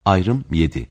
Ayrım 7.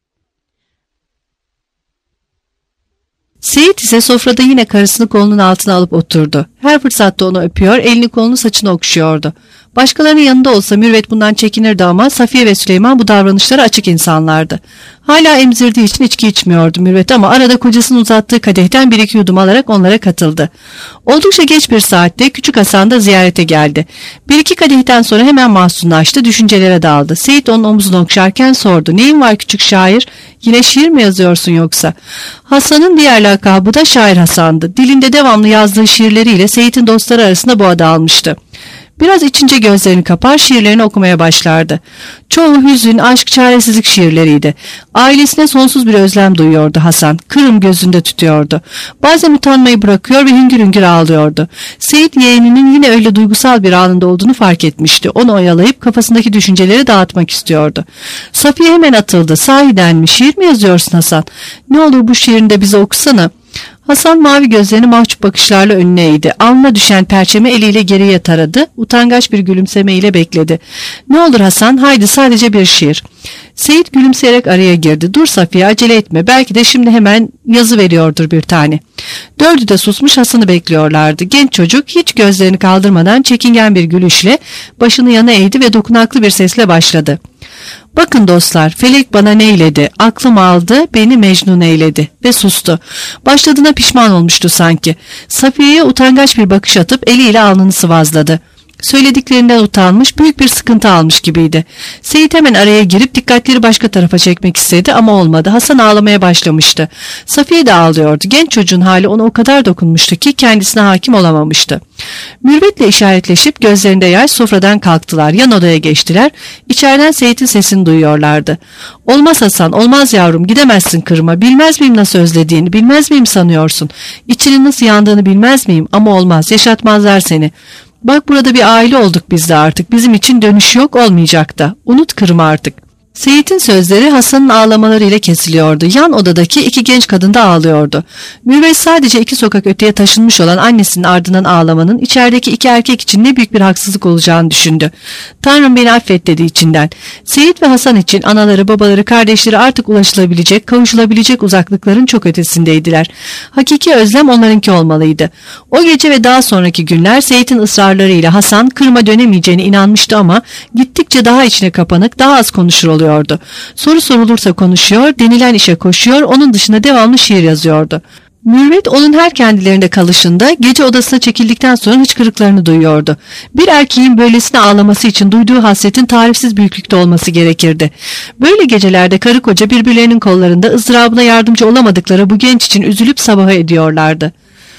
Seyit ise sofrada yine karısını kolunun altına alıp oturdu. Her fırsatta onu öpüyor, elini kolunu saçını okşuyordu. Başkalarının yanında olsa Mürvet bundan çekinirdi ama Safiye ve Süleyman bu davranışlara açık insanlardı. Hala emzirdiği için içki içmiyordu Mürvet ama arada kocasının uzattığı kadehten bir iki yudum alarak onlara katıldı. Oldukça geç bir saatte küçük Hasan da ziyarete geldi. Bir iki kadehten sonra hemen mahzunlaştı, düşüncelere daldı. Seyit onun omuzunu okşarken sordu. Neyin var küçük şair? Yine şiir mi yazıyorsun yoksa? Hasan'ın diğer lakabı da Şair Hasan'dı. Dilinde devamlı yazdığı şiirleriyle Seyit'in dostları arasında bu adı almıştı. Biraz içince gözlerini kapar, şiirlerini okumaya başlardı. Çoğu hüzün, aşk, çaresizlik şiirleriydi. Ailesine sonsuz bir özlem duyuyordu Hasan. Kırım gözünde tutuyordu. Bazen utanmayı bırakıyor ve hüngür hüngür ağlıyordu. Seyit yeğeninin yine öyle duygusal bir anında olduğunu fark etmişti. Onu oyalayıp kafasındaki düşünceleri dağıtmak istiyordu. Safiye hemen atıldı. Sahiden mi? Şiir mi yazıyorsun Hasan? Ne olur bu şiirini de bize okusana. Hasan mavi gözlerini mahcup bakışlarla önüne eğdi. Alnına düşen perçemi eliyle geriye taradı. Utangaç bir gülümsemeyle bekledi. Ne olur Hasan, haydi sadece bir şiir. Seyit gülümseyerek araya girdi. Dur Safiye, acele etme. Belki de şimdi hemen yazı veriyordur bir tane. Dördü de susmuş Hasan'ı bekliyorlardı. Genç çocuk hiç gözlerini kaldırmadan çekingen bir gülüşle başını yana eğdi ve dokunaklı bir sesle başladı. Bakın dostlar, felek bana neyledi, aklım aldı, beni mecnun eyledi ve sustu. Başladığına pişman olmuştu sanki. Safiye'ye utangaç bir bakış atıp eliyle alnını sıvazladı. Söylediklerinden utanmış, büyük bir sıkıntı almış gibiydi. Seyit hemen araya girip dikkatleri başka tarafa çekmek istedi ama olmadı. Hasan ağlamaya başlamıştı. Safiye de ağlıyordu. Genç çocuğun hali ona o kadar dokunmuştu ki kendisine hakim olamamıştı. Mürvet'le işaretleşip gözlerinde yaş sofradan kalktılar. Yan odaya geçtiler. İçeriden Seyit'in sesini duyuyorlardı. Olmaz Hasan, olmaz yavrum, gidemezsin Kırım'a. Bilmez miyim nasıl özlediğini, bilmez miyim sanıyorsun? İçinin nasıl yandığını bilmez miyim? Ama olmaz, yaşatmazlar seni. Bak burada bir aile olduk biz de artık. Bizim için dönüş yok, olmayacak da. Unut Kırım'ı artık. Seyit'in sözleri Hasan'ın ağlamalarıyla kesiliyordu. Yan odadaki iki genç kadın da ağlıyordu. Mürvet sadece 2 sokak öteye taşınmış olan annesinin ardından ağlamanın içerideki 2 erkek için ne büyük bir haksızlık olacağını düşündü. Tanrım beni affet dedi içinden. Seyit ve Hasan için anaları, babaları, kardeşleri artık ulaşılabilecek, kavuşulabilecek uzaklıkların çok ötesindeydiler. Hakiki özlem onlarınki olmalıydı. O gece ve daha sonraki günler Seyit'in ısrarlarıyla Hasan Kırım'a dönemeyeceğine inanmıştı ama gittikçe daha içine kapanık, daha az konuşur oluyordu. Soru sorulursa konuşuyor, denilen işe koşuyor, onun dışında devamlı şiir yazıyordu. Mürvet onun her kendilerinde kalışında gece odasına çekildikten sonra hıçkırıklarını duyuyordu. Bir erkeğin böylesine ağlaması için duyduğu hasretin tarifsiz büyüklükte olması gerekirdi. Böyle gecelerde karı koca birbirlerinin kollarında ızdırabına yardımcı olamadıkları bu genç için üzülüp sabaha ediyorlardı.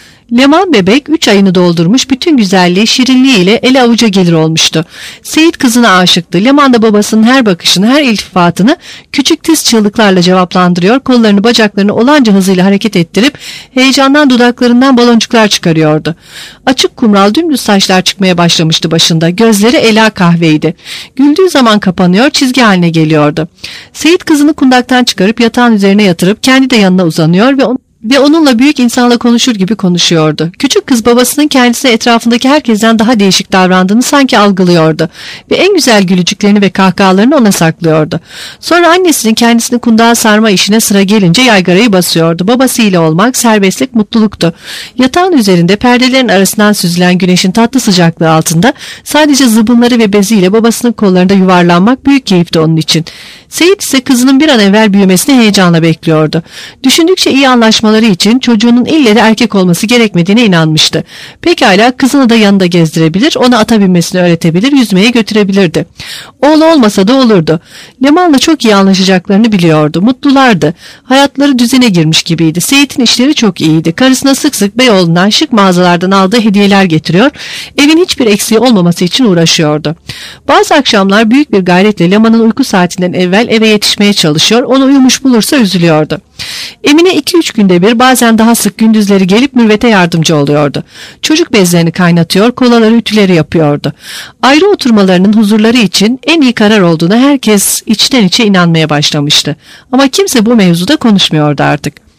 Leman bebek 3 ayını doldurmuş, bütün güzelliği, şirinliğiyle ele avuca gelir olmuştu. Seyit kızına aşıktı. Leman da babasının her bakışını, her iltifatını küçük tiz çığlıklarla cevaplandırıyor, kollarını bacaklarını olanca hızıyla hareket ettirip heyecandan dudaklarından baloncuklar çıkarıyordu. Açık kumral dümdüz saçlar çıkmaya başlamıştı başında. Gözleri ela kahveydi. Güldüğü zaman kapanıyor, çizgi haline geliyordu. Seyit kızını kundaktan çıkarıp yatağın üzerine yatırıp kendi de yanına uzanıyor ve onunla büyük insanla konuşur gibi konuşuyordu. Küçük kız babasının kendisine etrafındaki herkesten daha değişik davrandığını sanki algılıyordu ve en güzel gülücüklerini ve kahkahalarını ona saklıyordu. Sonra annesinin kendisini kundağa sarma işine sıra gelince yaygarayı basıyordu. Babasıyla olmak serbestlik, mutluluktu. Yatağın üzerinde perdelerin arasından süzülen güneşin tatlı sıcaklığı altında sadece zıbınları ve beziyle babasının kollarında yuvarlanmak büyük keyifti onun için. Seyit ise kızının bir an evvel büyümesini heyecanla bekliyordu. Düşündükçe iyi anlaşmaları için çocuğunun ille de erkek olması gerekmediğine inanmıştı. Pekala kızını da yanında gezdirebilir, ona ata binmesini öğretebilir, yüzmeye götürebilirdi. Oğlu olmasa da olurdu. Leman'la çok iyi anlaşacaklarını biliyordu. Mutlulardı. Hayatları düzene girmiş gibiydi. Seyit'in işleri çok iyiydi. Karısına sık sık Beyoğlu'ndan, şık mağazalardan aldığı hediyeler getiriyor, evin hiçbir eksiği olmaması için uğraşıyordu. Bazı akşamlar büyük bir gayretle Leman'ın uyku saatinden evvel eve yetişmeye çalışıyor, onu uyumuş bulursa üzülüyordu. Emine 2-3 günde bir, bazen daha sık gündüzleri gelip Mürvet'e yardımcı oluyordu. Çocuk bezlerini kaynatıyor, kolaları, ütüleri yapıyordu. Ayrı oturmalarının huzurları için en iyi karar olduğuna herkes içten içe inanmaya başlamıştı. Ama kimse bu mevzuda konuşmuyordu artık.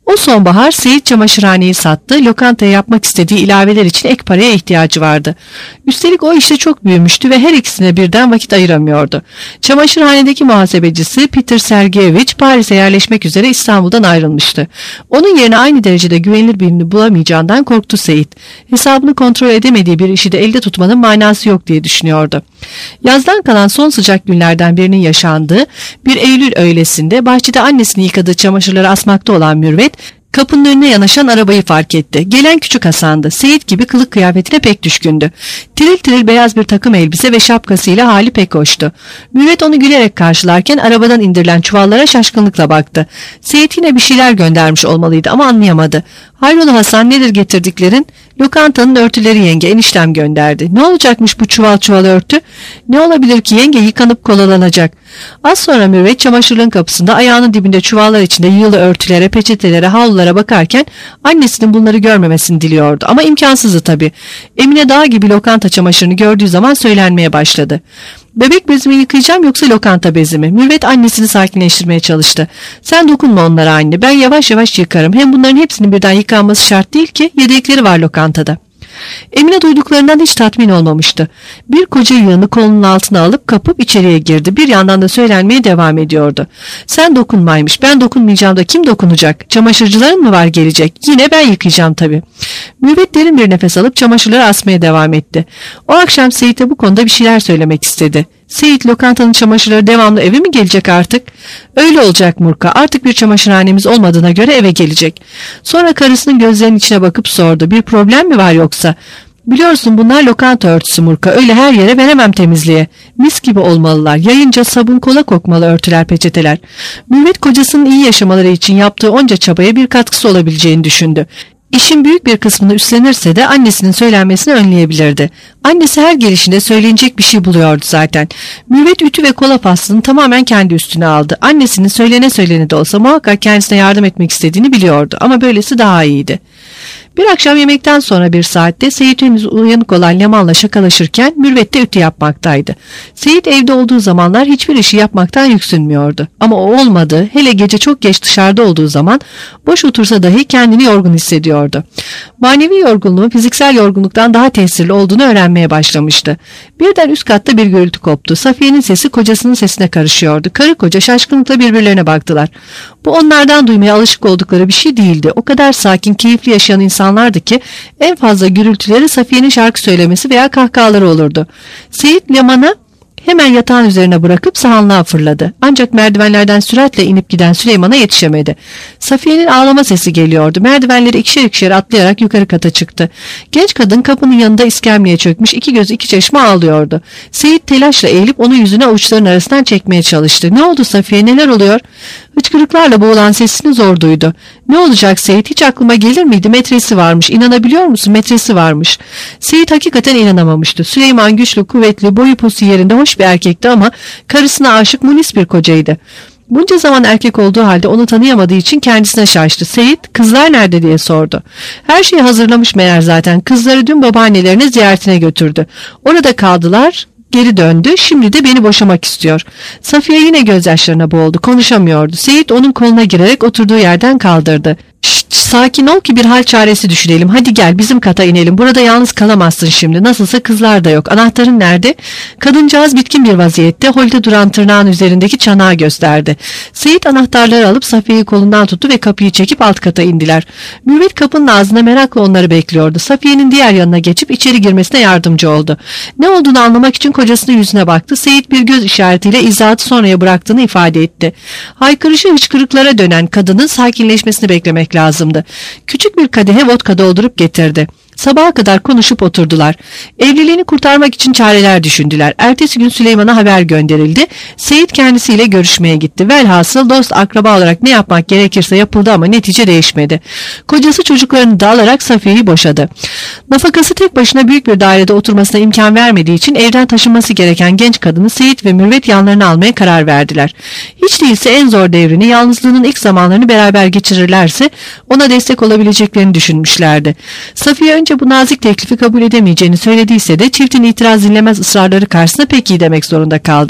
O sonbahar Seyit çamaşırhaneyi sattı, lokantaya yapmak istediği ilaveler için ek paraya ihtiyacı vardı. Üstelik o işte çok büyümüştü ve her ikisine birden vakit ayıramıyordu. Çamaşırhanedeki muhasebecisi Peter Sergeyevich Paris'e yerleşmek üzere İstanbul'dan ayrılmıştı. Onun yerine aynı derecede güvenilir birini bulamayacağından korktu Seyit. Hesabını kontrol edemediği bir işi de elde tutmanın manası yok diye düşünüyordu. Yazdan kalan son sıcak günlerden birinin yaşandığı bir Eylül öğlesinde bahçede annesini yıkadığı çamaşırları asmakta olan Mürvet, kapının önüne yanaşan arabayı fark etti. Gelen küçük Hasan'dı. Seyit gibi kılık kıyafetine pek düşkündü. Tiril tiril beyaz bir takım elbise ve şapkasıyla hali pek hoştu. Mürvet onu gülerek karşılarken arabadan indirilen çuvallara şaşkınlıkla baktı. Seyit yine bir şeyler göndermiş olmalıydı ama anlayamadı. "Hayrola Hasan, nedir getirdiklerin?" "Lokantanın örtüleri yenge, eniştem gönderdi." "Ne olacakmış bu çuval çuval örtü?" "Ne olabilir ki yenge, yıkanıp kolalanacak." Az sonra Mürvet çamaşırlığın kapısında ayağının dibinde çuvallar içinde yığılı örtülere, peçetelere, havlulara bakarken annesinin bunları görmemesini diliyordu. Ama imkansızdı tabii. Emine dağ gibi lokanta çamaşırını gördüğü zaman söylenmeye başladı. "Bebek bezimi yıkayacağım yoksa lokanta bezimi?" Mürvet annesini sakinleştirmeye çalıştı. "Sen dokunma onlara anne, ben yavaş yavaş yıkarım. Hem bunların hepsinin birden yıkanması şart değil ki, yedekleri var lokantada." Emine duyduklarından hiç tatmin olmamıştı. Bir koca yığını kolunun altına alıp kapıp içeriye girdi. Bir yandan da söylenmeye devam ediyordu. "Sen dokunmaymış, ben dokunmayacağım da kim dokunacak? Çamaşırcıların mı var gelecek? Yine ben yıkayacağım tabii." Mürvet derin bir nefes alıp çamaşırları asmaya devam etti. O akşam Seyit'e bu konuda bir şeyler söylemek istedi. "Seyit, lokantanın çamaşırları devamlı eve mi gelecek artık?" "Öyle olacak Murka, artık bir çamaşırhanemiz olmadığına göre eve gelecek." Sonra karısının gözlerinin içine bakıp sordu. "Bir problem mi var yoksa?" "Biliyorsun bunlar lokanta örtüsü Murka, öyle her yere veremem temizliğe. Mis gibi olmalılar, yayınca sabun kola kokmalı örtüler, peçeteler." Mürvet kocasının iyi yaşamaları için yaptığı onca çabaya bir katkısı olabileceğini düşündü. İşin büyük bir kısmını üstlenirse de annesinin söylenmesini önleyebilirdi. Annesi her gelişinde söylenecek bir şey buluyordu zaten. Mürvet ütü ve kola faslını tamamen kendi üstüne aldı. Annesinin söylene de olsa muhakkak kendisine yardım etmek istediğini biliyordu ama böylesi daha iyiydi. Bir akşam yemekten sonra bir saatte Seyit henüz uyanık olan Leman'la şakalaşırken Mürvet de ütü yapmaktaydı. Seyit evde olduğu zamanlar hiçbir işi yapmaktan yüksünmüyordu. Ama o olmadı, hele gece çok geç dışarıda olduğu zaman boş otursa dahi kendini yorgun hissediyordu. Manevi yorgunluğu fiziksel yorgunluktan daha tesirli olduğunu öğrenmeye başlamıştı. Birden üst katta bir gürültü koptu. Safiye'nin sesi kocasının sesine karışıyordu. Karı koca şaşkınlıkla birbirlerine baktılar. Bu onlardan duymaya alışık oldukları bir şey değildi. O kadar sakin, keyifli yaşayan insanlardı ki en fazla gürültüleri Safiye'nin şarkı söylemesi veya kahkahaları olurdu. Seyit Leman'a hemen yatağın üzerine bırakıp sahanlığa fırladı. Ancak merdivenlerden süratle inip giden Süleyman'a yetişemedi. Safiye'nin ağlama sesi geliyordu. Merdivenleri ikişer ikişer atlayarak yukarı kata çıktı. Genç kadın kapının yanında iskemleye çökmüş, iki göz iki çeşme ağlıyordu. Seyit telaşla eğilip onu yüzüne avuçların arasından çekmeye çalıştı. "Ne oldu Safiye, neler oluyor?" Hıçkırıklarla boğulan sesini zor duydu. "Ne olacak Seyit, hiç aklıma gelir miydi, metresi varmış, İnanabiliyor musun, metresi varmış." Seyit hakikaten inanamamıştı. Süleyman güçlü, kuvvetli, boyu posu yerinde hoş bir erkekti ama karısına aşık munis bir kocaydı. Bunca zaman erkek olduğu halde onu tanıyamadığı için kendisine şaştı. Seyit, "Kızlar nerede?" diye sordu. Her şeyi hazırlamış meğer zaten. Kızları dün babaannelerine ziyaretine götürdü. Orada kaldılar. Geri döndü. Şimdi de beni boşamak istiyor. Safiye yine gözyaşlarına boğuldu. Konuşamıyordu. Seyit onun koluna girerek oturduğu yerden kaldırdı. "Şşt, sakin ol ki bir hal çaresi düşünelim. Hadi gel bizim kata inelim. Burada yalnız kalamazsın şimdi. Nasılsa kızlar da yok. Anahtarın nerede?" Kadıncağız bitkin bir vaziyette holde duran tırnağın üzerindeki çanağı gösterdi. Seyit anahtarları alıp Safiye'yi kolundan tuttu ve kapıyı çekip alt kata indiler. Mürvet kapının ağzında merakla onları bekliyordu. Safiye'nin diğer yanına geçip içeri girmesine yardımcı oldu. Ne olduğunu anlamak için kocasının yüzüne baktı. Seyit bir göz işaretiyle izahatı sonraya bıraktığını ifade etti. Haykırışı hıçkırıklara dönen kadının sakinleşmesini beklemek lazımdı. Küçük bir kadehe vodka doldurup getirdi. Sabaha kadar konuşup oturdular. Evliliğini kurtarmak için çareler düşündüler. Ertesi gün Süleyman'a haber gönderildi. Seyit kendisiyle görüşmeye gitti. Velhasıl dost akraba olarak ne yapmak gerekirse yapıldı ama netice değişmedi. Kocası çocuklarını da alarak Safiye'yi boşadı. Nafakası tek başına büyük bir dairede oturmasına imkan vermediği için evden taşınması gereken genç kadını Seyit ve Mürvet yanlarına almaya karar verdiler. Hiç değilse en zor devrini, yalnızlığının ilk zamanlarını beraber geçirirlerse ona destek olabileceklerini düşünmüşlerdi. Safiye önce bu nazik teklifi kabul edemeyeceğini söylediyse de çiftin itiraz dinlemez ısrarları karşısında pek iyi demek zorunda kaldı.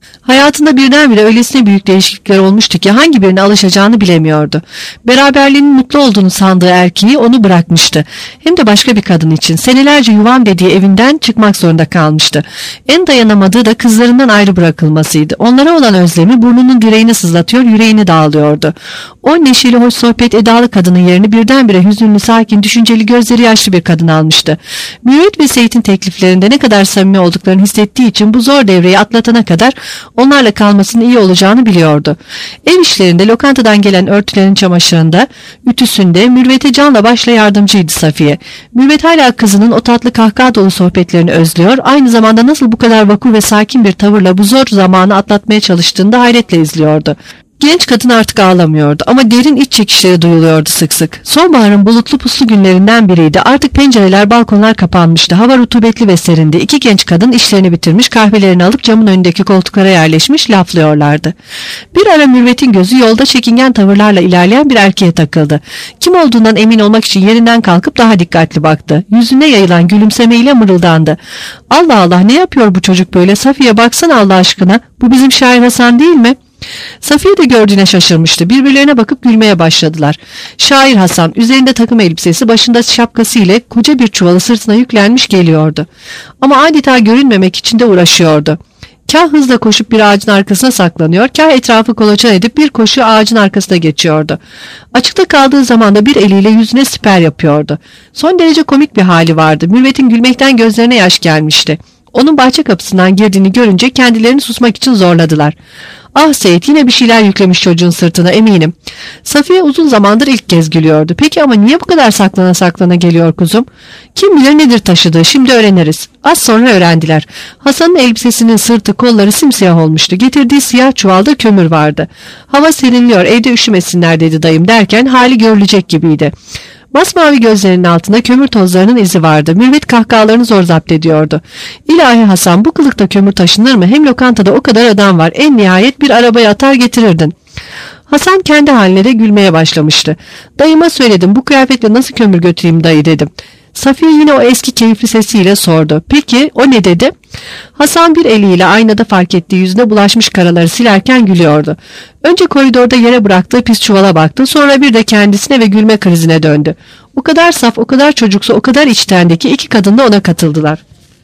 Hayatında birdenbire öylesine büyük değişiklikler olmuştu ki hangi birine alışacağını bilemiyordu. Beraberliğinin mutlu olduğunu sandığı erkeği onu bırakmıştı. Hem de başka bir kadın için. Senelerce yuvam dediği evinden çıkmak zorunda kalmıştı. En dayanamadığı da kızlarından ayrı bırakılmasıydı. Onlara olan özlemi burnunun direğini sızlatıyor, yüreğini dağılıyordu. O neşeli, hoş sohbet edalı kadının yerini birdenbire hüzünlü, sakin, düşünceli, gözleri yaşlı bir kadın almıştı. Mürvet ve Seyit'in tekliflerinde ne kadar samimi olduklarını hissettiği için bu zor devreyi atlatana kadar onlarla kalmasının iyi olacağını biliyordu. Ev işlerinde, lokantadan gelen örtülerin çamaşırında, ütüsünde Mürvet'e canla başla yardımcıydı Safiye. Mürvet hala kızının o tatlı kahkaha dolu sohbetlerini özlüyor, aynı zamanda nasıl bu kadar vakur ve sakin bir tavırla bu zor zamanı atlatmaya çalıştığını da hayretle izliyordu. Genç kadın artık ağlamıyordu ama derin iç çekişleri duyuluyordu sık sık. Sonbaharın bulutlu puslu günlerinden biriydi. Artık pencereler, balkonlar kapanmıştı. Hava rutubetli ve serindi. İki genç kadın işlerini bitirmiş, kahvelerini alıp camın önündeki koltuklara yerleşmiş, laflıyorlardı. Bir ara Mürvet'in gözü yolda çekingen tavırlarla ilerleyen bir erkeğe takıldı. Kim olduğundan emin olmak için yerinden kalkıp daha dikkatli baktı. Yüzüne yayılan gülümsemeyle mırıldandı. Allah Allah, ne yapıyor bu çocuk böyle? Safiye, baksana Allah aşkına. Bu bizim Şair Hasan değil mi? Safiye de gördüğüne şaşırmıştı. Birbirlerine bakıp gülmeye başladılar. Şair Hasan üzerinde takım elbisesi, başında şapkası ile koca bir çuvalı sırtına yüklenmiş geliyordu. Ama adeta görünmemek için de uğraşıyordu. Kah hızla koşup bir ağacın arkasına saklanıyor, kah etrafı kolaçan edip bir koşu ağacın arkasına geçiyordu. Açıkta kaldığı zaman da bir eliyle yüzüne siper yapıyordu. Son derece komik bir hali vardı. Mürvet'in gülmekten gözlerine yaş gelmişti. Onun bahçe kapısından girdiğini görünce kendilerini susmak için zorladılar. Ah Seyit, yine bir şeyler yüklemiş çocuğun sırtına eminim. Safiye uzun zamandır ilk kez gülüyordu. Peki ama niye bu kadar saklana saklana geliyor kuzum? Kim bilir nedir taşıdığı, şimdi öğreniriz. Az sonra öğrendiler. Hasan'ın elbisesinin sırtı, kolları simsiyah olmuştu. Getirdiği siyah çuvalda kömür vardı. Hava serinliyor, evde üşümesinler dedi dayım derken hali görülecek gibiydi. Masmavi gözlerinin altında kömür tozlarının izi vardı. Mürvet kahkahalarını zor zapt ediyordu. İlahi Hasan, bu kılıkta kömür taşınır mı? Hem lokantada o kadar adam var. En nihayet bir arabaya atar getirirdin. Hasan kendi haline de gülmeye başlamıştı. Dayıma söyledim, bu kıyafetle nasıl kömür götüreyim dayı dedim. Safiye yine o eski keyifli sesiyle sordu. Peki o ne dedi? Hasan bir eliyle aynada fark ettiği yüzüne bulaşmış karaları silerken gülüyordu. Önce koridorda yere bıraktığı pis çuvala baktı, sonra bir de kendisine ve gülme krizine döndü. O kadar saf, o kadar çocuksu, o kadar içtendi ki iki kadın da ona katıldılar.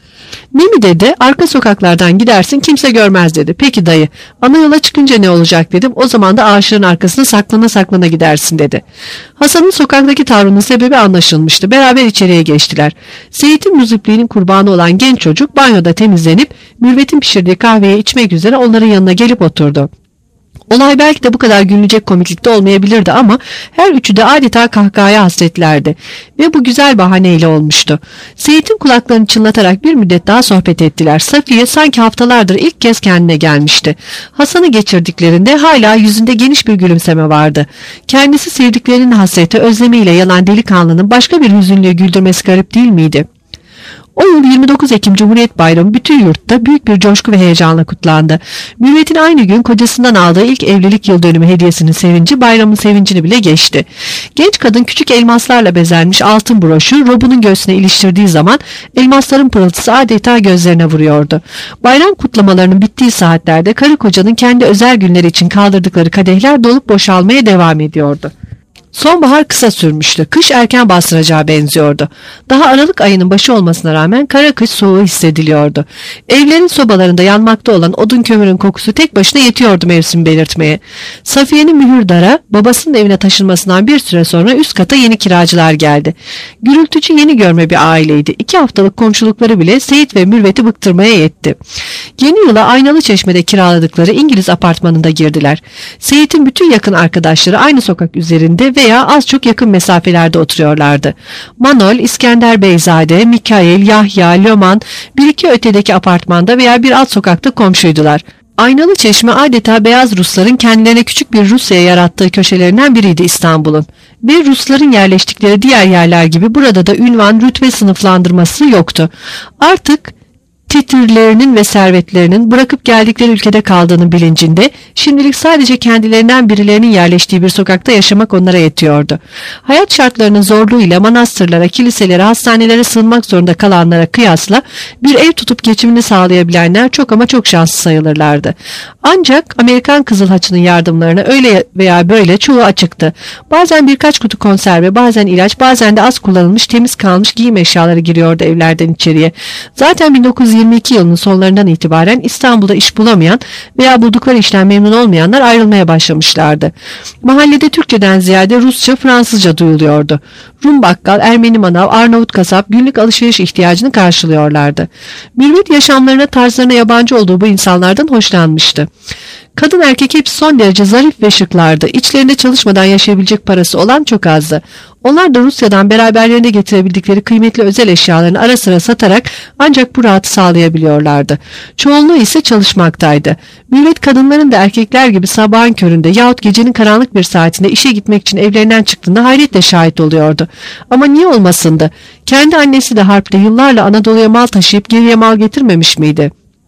Ne mi dedi? Arka sokaklardan gidersin, kimse görmez dedi. Peki dayı, ana yola çıkınca ne olacak dedim. O zaman da ağaçların arkasına saklana saklana gidersin dedi. Hasan'ın sokaktaki tavrının sebebi anlaşılmıştı. Beraber içeriye geçtiler. Seyit'in müzipliğinin kurbanı olan genç çocuk banyoda temizlenip Mürvet'in pişirdiği kahveyi içmek üzere onların yanına gelip oturdu. Olay belki de bu kadar gülünecek komiklikte olmayabilirdi ama her üçü de adeta kahkahaya hasretlerdi ve bu güzel bahaneyle olmuştu. Seyit'in kulaklarını çınlatarak bir müddet daha sohbet ettiler. Safiye sanki haftalardır ilk kez kendine gelmişti. Hasan'ı geçirdiklerinde hala yüzünde geniş bir gülümseme vardı. Kendisi sevdiklerinin hasreti, özlemiyle yanan delikanlının başka bir hüzünlüğü güldürmesi garip değil miydi? O yıl 29 Ekim Cumhuriyet Bayramı bütün yurtta büyük bir coşku ve heyecanla kutlandı. Mürvet'in aynı gün kocasından aldığı ilk evlilik yıl dönümü hediyesinin sevinci bayramın sevincini bile geçti. Genç kadın küçük elmaslarla bezenmiş altın broşu robunun göğsüne iliştirdiği zaman elmasların pırıltısı adeta gözlerine vuruyordu. Bayram kutlamalarının bittiği saatlerde karı kocanın kendi özel günleri için kaldırdıkları kadehler dolup boşalmaya devam ediyordu. Sonbahar kısa sürmüştü. Kış erken bastıracağı benziyordu. Daha Aralık ayının başı olmasına rağmen kara kış soğuğu hissediliyordu. Evlerin sobalarında yanmakta olan odun kömürün kokusu tek başına yetiyordu mevsim belirtmeye. Safiye'nin mühürdara babasının evine taşınmasından bir süre sonra üst kata yeni kiracılar geldi. Gürültücü yeni görme bir aileydi. 2 haftalık komşulukları bile Seyit ve Mürvet'i bıktırmaya yetti. Yeni yıla Aynalı Çeşme'de kiraladıkları İngiliz apartmanında girdiler. Seyit'in bütün yakın arkadaşları aynı sokak üzerinde veya az çok yakın mesafelerde oturuyorlardı. Manol, İskender Beyzade, Mikail, Yahya, Löman bir iki ötedeki apartmanda veya bir alt sokakta komşuydular. Aynalı Çeşme adeta beyaz Rusların kendilerine küçük bir Rusya yarattığı köşelerinden biriydi İstanbul'un. Ve Rusların yerleştikleri diğer yerler gibi burada da ünvan, rütbe sınıflandırması yoktu. Artık titirlerinin ve servetlerinin bırakıp geldikleri ülkede kaldığının bilincinde, şimdilik sadece kendilerinden birilerinin yerleştiği bir sokakta yaşamak onlara yetiyordu. Hayat şartlarının zorluğuyla manastırlara, kiliselere, hastanelere sığınmak zorunda kalanlara kıyasla bir ev tutup geçimini sağlayabilenler çok ama çok şanslı sayılırlardı. Ancak Amerikan Kızıl Haçı'nın yardımlarına öyle veya böyle çoğu açıktı. Bazen birkaç kutu konserve, bazen ilaç, bazen de az kullanılmış, temiz kalmış giyim eşyaları giriyordu evlerden içeriye. Zaten 1922 yılının sonlarından itibaren İstanbul'da iş bulamayan veya buldukları işten memnun olmayanlar ayrılmaya başlamışlardı. Mahallede Türkçeden ziyade Rusça, Fransızca duyuluyordu. Rum bakkal, Ermeni manav, Arnavut kasap günlük alışveriş ihtiyacını karşılıyorlardı. Mürvet yaşamlarına, tarzlarına yabancı olduğu bu insanlardan hoşlanmıştı. Kadın erkek hepsi son derece zarif ve şıklardı. İçlerinde çalışmadan yaşayabilecek parası olan çok azdı. Onlar da Rusya'dan beraberlerinde getirebildikleri kıymetli özel eşyalarını ara sıra satarak ancak bu rahatı sağlayabiliyorlardı. Çoğunluğu ise çalışmaktaydı. Mürvet kadınların da erkekler gibi sabahın köründe yahut gecenin karanlık bir saatinde işe gitmek için evlerinden çıktığında hayretle şahit oluyordu. Ama niye olmasındı? Kendi annesi de harpte yıllarla Anadolu'ya mal taşıyıp geriye mal getirmemiş miydi?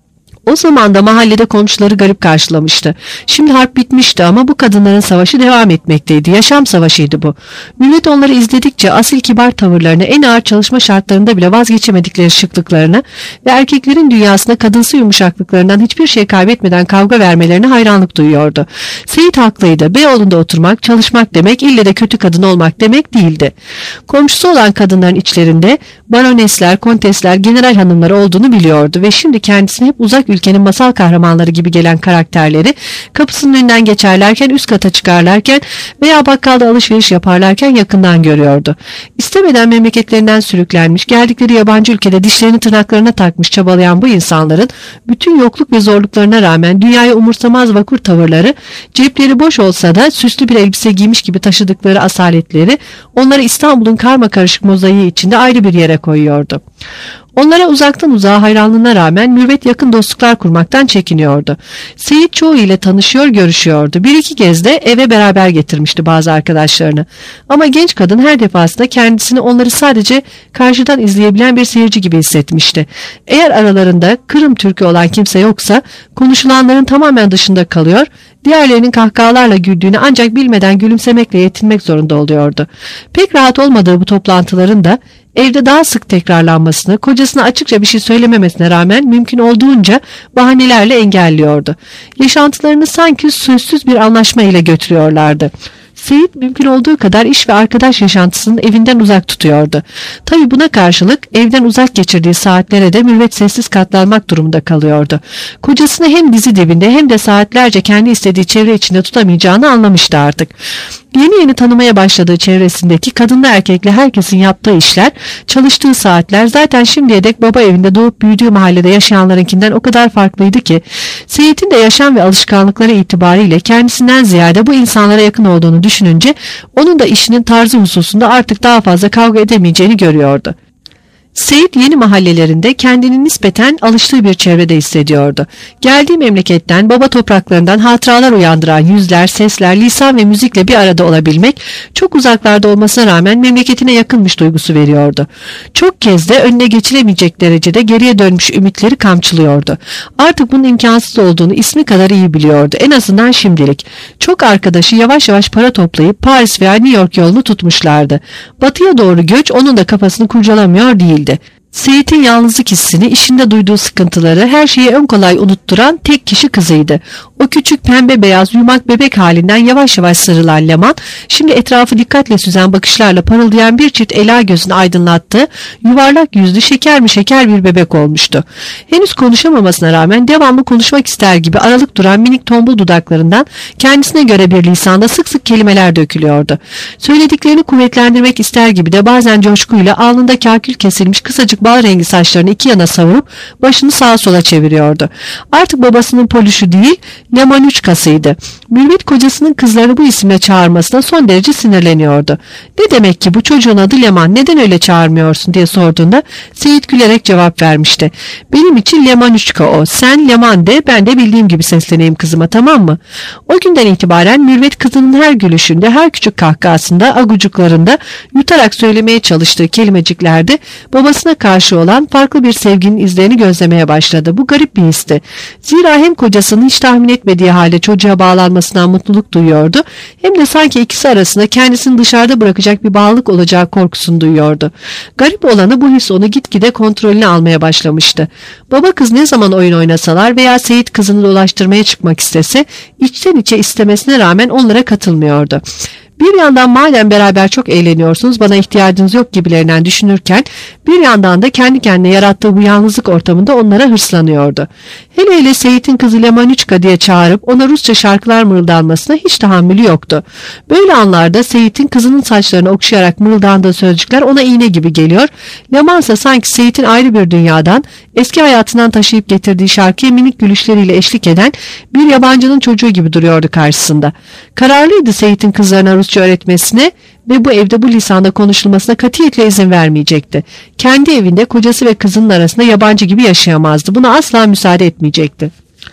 O zaman da mahallede komşuları garip karşılamıştı. Şimdi harp bitmişti ama bu kadınların savaşı devam etmekteydi. Yaşam savaşıydı bu. Millet onları izledikçe asil kibar tavırlarını, en ağır çalışma şartlarında bile vazgeçemedikleri şıklıklarına ve erkeklerin dünyasında kadınsı yumuşaklıklarından hiçbir şey kaybetmeden kavga vermelerine hayranlık duyuyordu. Seyit haklıydı. Beyoğlu'nda oturmak, çalışmak demek ille de kötü kadın olmak demek değildi. Komşusu olan kadınların içlerinde baronesler, kontesler, general hanımları olduğunu biliyordu ve şimdi kendisine hep uzak ülkenin masal kahramanları gibi gelen karakterleri kapısının önünden geçerlerken, üst kata çıkarlarken veya bakkalda alışveriş yaparlarken yakından görüyordu. İstemeden memleketlerinden sürüklenmiş, geldikleri yabancı ülkede dişlerini tırnaklarına takmış çabalayan bu insanların bütün yokluk ve zorluklarına rağmen dünyaya umursamaz vakur tavırları, cepleri boş olsa da süslü bir elbise giymiş gibi taşıdıkları asaletleri onları İstanbul'un karmakarışık mozaiği içinde ayrı bir yere koyuyordu. Onlara uzaktan uzağa hayranlığına rağmen Mürvet yakın dostluklar kurmaktan çekiniyordu. Seyit çoğu ile tanışıyor, görüşüyordu. Bir iki kez de eve beraber getirmişti bazı arkadaşlarını. Ama genç kadın her defasında kendisini onları sadece karşıdan izleyebilen bir seyirci gibi hissetmişti. Eğer aralarında Kırım Türkü olan kimse yoksa konuşulanların tamamen dışında kalıyor, diğerlerinin kahkahalarla güldüğünü ancak bilmeden gülümsemekle yetinmek zorunda oluyordu. Pek rahat olmadığı bu toplantıların da evde daha sık tekrarlanmasını, kocasına açıkça bir şey söylememesine rağmen mümkün olduğunca bahanelerle engelliyordu. Yaşantılarını sanki sözsüz bir anlaşma ile götürüyorlardı. Seyit mümkün olduğu kadar iş ve arkadaş yaşantısını evinden uzak tutuyordu. Tabii buna karşılık evden uzak geçirdiği saatlere de Mürvet sessiz katlanmak durumunda kalıyordu. Kocasını hem dizi dibinde hem de saatlerce kendi istediği çevre içinde tutamayacağını anlamıştı artık. Yeni yeni tanımaya başladığı çevresindeki kadınla erkekle herkesin yaptığı işler, çalıştığı saatler zaten şimdiye dek baba evinde doğup büyüdüğü mahallede yaşayanlarınkinden o kadar farklıydı ki, Seyit'in de yaşam ve alışkanlıkları itibariyle kendisinden ziyade bu insanlara yakın olduğunu düşününce, onun da işinin tarzı hususunda artık daha fazla kavga edemeyeceğini görüyordu. Seyit yeni mahallelerinde kendini nispeten alıştığı bir çevrede hissediyordu. Geldiği memleketten, baba topraklarından hatıralar uyandıran yüzler, sesler, lisan ve müzikle bir arada olabilmek, çok uzaklarda olmasına rağmen memleketine yakınmış duygusu veriyordu. Çok kez de önüne geçilemeyecek derecede geriye dönmüş ümitleri kamçılıyordu. Artık bunun imkansız olduğunu ismi kadar iyi biliyordu, en azından şimdilik. Çok arkadaşı yavaş yavaş para toplayıp Paris veya New York yolunu tutmuşlardı. Batıya doğru göç onun da kafasını kurcalamıyor değildi. Seyit'in yalnızlık hissini, işinde duyduğu sıkıntıları, her şeyi ön kolay unutturan tek kişi kızıydı. O küçük pembe beyaz yumak bebek halinden yavaş yavaş sıyrılan Leman, şimdi etrafı dikkatle süzen bakışlarla parıldayan bir çift ela gözünü aydınlattığı, yuvarlak yüzlü şeker mi şeker bir bebek olmuştu. Henüz konuşamamasına rağmen devamlı konuşmak ister gibi aralık duran minik tombul dudaklarından kendisine göre bir lisanda sık sık kelimeler dökülüyordu. Söylediklerini kuvvetlendirmek ister gibi de bazen coşkuyla alnında kakül kesilmiş kısacık bal rengi saçlarını iki yana savurup başını sağa sola çeviriyordu. Artık babasının Polüşü değil, Lemanüçkasıydı. Mürvet kocasının kızlarını bu isimle çağırmasına son derece sinirleniyordu. Ne demek ki bu çocuğun adı Leman, neden öyle çağırmıyorsun diye sorduğunda Seyit gülerek cevap vermişti. Benim için Lemanüçka o, sen Leman de, ben de bildiğim gibi sesleneyim kızıma, tamam mı? O günden itibaren Mürvet kızının her gülüşünde, her küçük kahkahasında, agucuklarında yutarak söylemeye çalıştığı kelimeciklerde babasına karşı karşı olan farklı bir sevginin izlerini gözlemeye başladı. Bu garip bir histi. Zira hem kocasının hiç tahmin etmediği halde çocuğa bağlanmasından mutluluk duyuyordu, hem de sanki ikisi arasında kendisini dışarıda bırakacak bir bağlılık olacağı korkusunu duyuyordu. Garip olanı bu his onu gitgide kontrolüne almaya başlamıştı. Baba kız ne zaman oyun oynasalar veya Seyit kızını dolaştırmaya çıkmak istese, içten içe istemesine rağmen onlara katılmıyordu. Bir yandan madem beraber çok eğleniyorsunuz, bana ihtiyacınız yok gibilerinden düşünürken, bir yandan da kendi kendine yarattığı bu yalnızlık ortamında onlara hırslanıyordu. Hele hele Seyit'in kızı Lemaniçka diye çağırıp ona Rusça şarkılar mırıldanmasına hiç tahammülü yoktu. Böyle anlarda Seyit'in kızının saçlarını okşayarak mırıldandığı sözcükler ona iğne gibi geliyor. Leman ise sanki Seyit'in ayrı bir dünyadan, eski hayatından taşıyıp getirdiği şarkıya minik gülüşleriyle eşlik eden bir yabancının çocuğu gibi duruyordu karşısında. Kararlıydı Seyit'in kızlarına Rusça öğretmesine ve bu evde bu lisanda konuşulmasına katiyetle izin vermeyecekti. Kendi evinde kocası ve kızının arasında yabancı gibi yaşayamazdı. Buna asla müsaade etmeyecekti.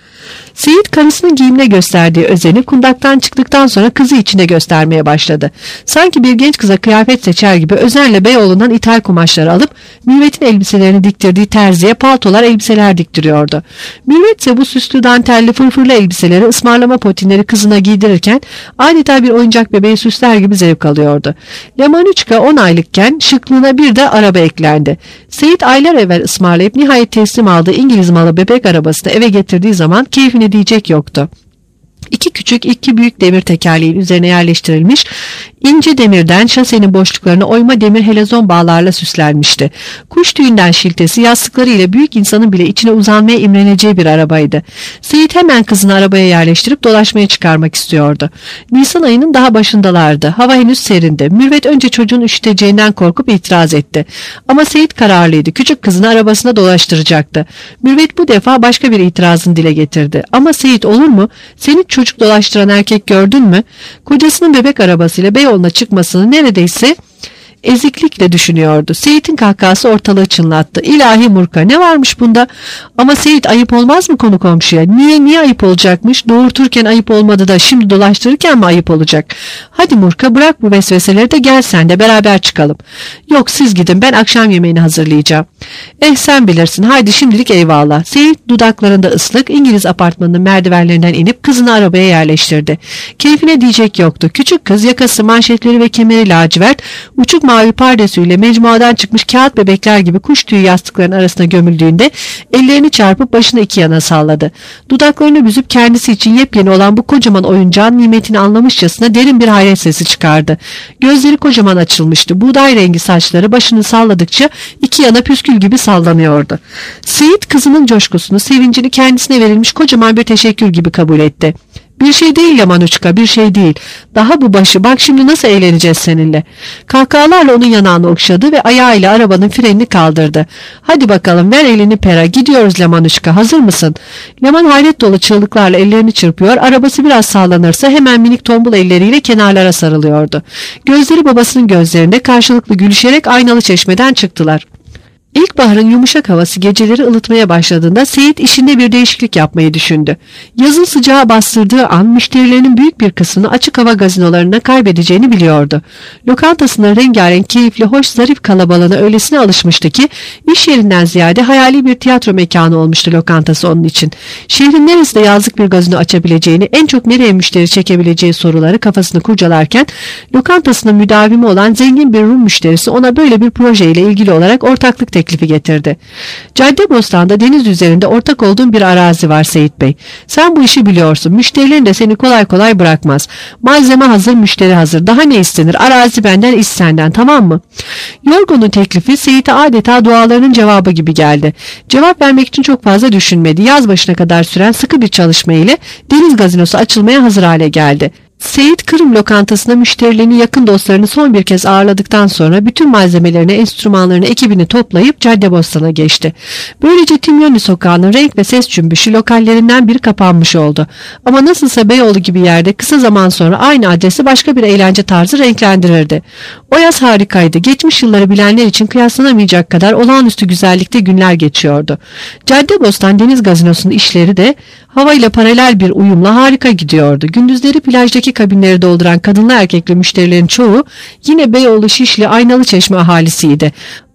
Seyit karısının giyimine gösterdiği özeni kundaktan çıktıktan sonra kızı içine göstermeye başladı. Sanki bir genç kıza kıyafet seçer gibi özenle Beyoğlu'ndan ithal kumaşları alıp Mürvet'in elbiselerini diktirdiği terziye paltolar, elbiseler diktiriyordu. Mürvet ise bu süslü dantelli fırfırlı elbiseleri, ısmarlama potinleri kızına giydirirken adeta bir oyuncak bebeği süsler gibi zevk alıyordu. Lemaniçka 10 aylıkken şıklığına bir de araba eklendi. Seyit aylar evvel ısmarlayıp nihayet teslim aldığı İngiliz malı bebek arabasını eve getirdiği zaman keyfine diyecek yoktu. İki küçük, iki büyük demir tekerleğin üzerine yerleştirilmiş, ince demirden şasenin boşluklarına oyma demir helezon bağlarla süslenmişti. Kuş tüyünden şiltesi, yastıkları ile büyük insanın bile içine uzanmaya imreneceği bir arabaydı. Seyit hemen kızını arabaya yerleştirip dolaşmaya çıkarmak istiyordu. Nisan ayının daha başındalardı. Hava henüz serindi. Mürvet önce çocuğun üşüteceğinden korkup itiraz etti. Ama Seyit kararlıydı. Küçük kızını arabasına dolaştıracaktı. Mürvet bu defa başka bir itirazını dile getirdi. Ama Seyit, olur mu? Seni çocuk dolaştıran erkek gördün mü? Kocasının bebek arabasıyla Beyoğlu'na çıkmasını neredeyse eziklikle düşünüyordu. Seyit'in kahkahası ortalığı çınlattı. İlahi Murka, ne varmış bunda? Ama Seyit, ayıp olmaz mı konu komşuya? Niye ayıp olacakmış? Doğurturken ayıp olmadı da şimdi dolaştırırken mi ayıp olacak? Hadi Murka, bırak bu vesveseleri de gel sen de beraber çıkalım. Yok, siz gidin, ben akşam yemeğini hazırlayacağım. Sen bilirsin, haydi şimdilik eyvallah. Seyit dudaklarında ıslık İngiliz apartmanının merdivenlerinden inip kızını arabaya yerleştirdi. Keyfine diyecek yoktu. Küçük kız yakası, manşetleri ve kemeri lacivert, uçuk mavi pardesüyle mecmuadan çıkmış kağıt bebekler gibi kuş tüyü yastıkların arasına gömüldüğünde ellerini çarpıp başını iki yana salladı. Dudaklarını büzüp kendisi için yepyeni olan bu kocaman oyuncağın nimetini anlamışçasına derin bir hayret sesi çıkardı. Gözleri kocaman açılmıştı. Buğday rengi saçları başını salladıkça iki yana püskül gibi sallanıyordu. Seyit kızının coşkusunu, sevincini kendisine verilmiş kocaman bir teşekkür gibi kabul etti. Bir şey değil Lemaniçka, bir şey değil. Daha bu başı, bak şimdi nasıl eğleneceğiz seninle. Kahkahalarla onun yanağını okşadı ve ayağıyla arabanın frenini kaldırdı. Hadi bakalım, ver elini pera, gidiyoruz Lemaniçka, hazır mısın? Leman hayret dolu çığlıklarla ellerini çırpıyor, arabası biraz sallanırsa hemen minik tombul elleriyle kenarlara sarılıyordu. Gözleri babasının gözlerinde, karşılıklı gülüşerek aynalı çeşmeden çıktılar. İlkbaharın yumuşak havası geceleri ılıtmaya başladığında Seyit işinde bir değişiklik yapmayı düşündü. Yazın sıcağı bastırdığı an müşterilerinin büyük bir kısmını açık hava gazinolarına kaybedeceğini biliyordu. Lokantasının rengarenk, keyifli, hoş, zarif kalabalığına öylesine alışmıştı ki iş yerinden ziyade hayali bir tiyatro mekanı olmuştu lokantası onun için. Şehrin neresinde yazlık bir gazino açabileceğini, en çok nereye müşteri çekebileceği soruları kafasını kurcalarken lokantasının müdavimi olan zengin bir Rum müşterisi ona böyle bir projeyle ilgili olarak ortaklık teklifi getirdi. Caddebostan'da deniz üzerinde ortak olduğun bir arazi var Seyit Bey. Sen bu işi biliyorsun. Müşterilerin de seni kolay kolay bırakmaz. Malzeme hazır, müşteri hazır. Daha ne istenir? Arazi benden, iş senden, tamam mı? Yorgun'un teklifi Seyit'e adeta dualarının cevabı gibi geldi. Cevap vermek için çok fazla düşünmedi. Yaz başına kadar süren sıkı bir çalışma ile deniz gazinosu açılmaya hazır hale geldi. Seyit Kırım lokantasına müşterilerini, yakın dostlarını son bir kez ağırladıktan sonra bütün malzemelerini, enstrümanlarını, ekibini toplayıp Caddebostan'a geçti. Böylece Timyoni sokağının renk ve ses cümbüşü lokallerinden biri kapanmış oldu. Ama nasılsa Beyoğlu gibi yerde kısa zaman sonra aynı adresi başka bir eğlence tarzı renklendirirdi. O yaz harikaydı. Geçmiş yılları bilenler için kıyaslanamayacak kadar olağanüstü güzellikte günler geçiyordu. Caddebostan Deniz Gazinosu'nun işleri de havayla paralel bir uyumla harika gidiyordu. Gündüzleri plajdaki kabinleri dolduran kadınlı erkekli müşterilerin çoğu yine Beyoğlu, Şişli, Aynalıçeşme ahalisiydi.